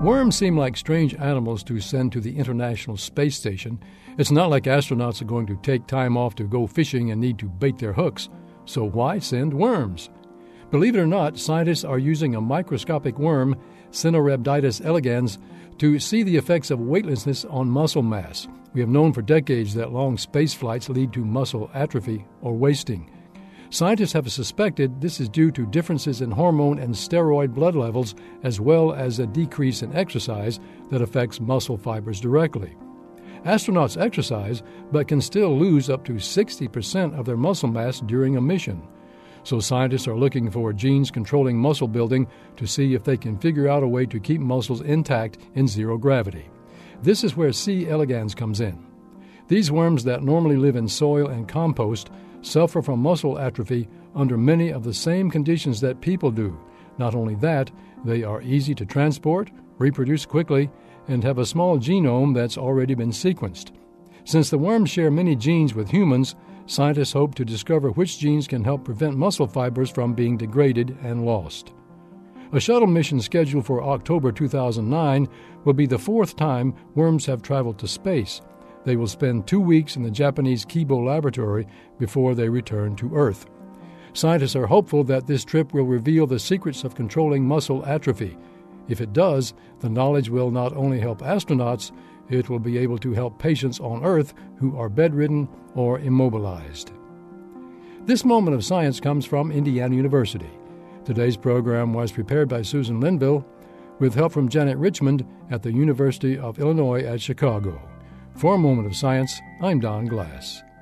Worms seem like strange animals to send to the International Space Station. It's not like astronauts are going to take time off to go fishing and need to bait their hooks. So why send worms? Believe it or not, scientists are using a microscopic worm, Caenorhabditis elegans, to see the effects of weightlessness on muscle mass. We have known for decades that long space flights lead to muscle atrophy or wasting. Scientists have suspected this is due to differences in hormone and steroid blood levels, as well as a decrease in exercise that affects muscle fibers directly. Astronauts exercise, but can still lose up to 60% of their muscle mass during a mission. So scientists are looking for genes controlling muscle building to see if they can figure out a way to keep muscles intact in zero gravity. This is where C. elegans comes in. These worms that normally live in soil and compost suffer from muscle atrophy under many of the same conditions that people do. Not only that, they are easy to transport, reproduce quickly, and have a small genome that's already been sequenced. Since the worms share many genes with humans, scientists hope to discover which genes can help prevent muscle fibers from being degraded and lost. A shuttle mission scheduled for October 2009 will be the fourth time worms have traveled to space. They will spend 2 weeks in the Japanese Kibo laboratory before they return to Earth. Scientists are hopeful that this trip will reveal the secrets of controlling muscle atrophy. If it does, the knowledge will not only help astronauts, it will be able to help patients on Earth who are bedridden or immobilized. This moment of science comes from Indiana University. Today's program was prepared by Susan Linville with help from Janet Richmond at the University of Illinois at Chicago. For a Moment of Science, I'm Don Glass.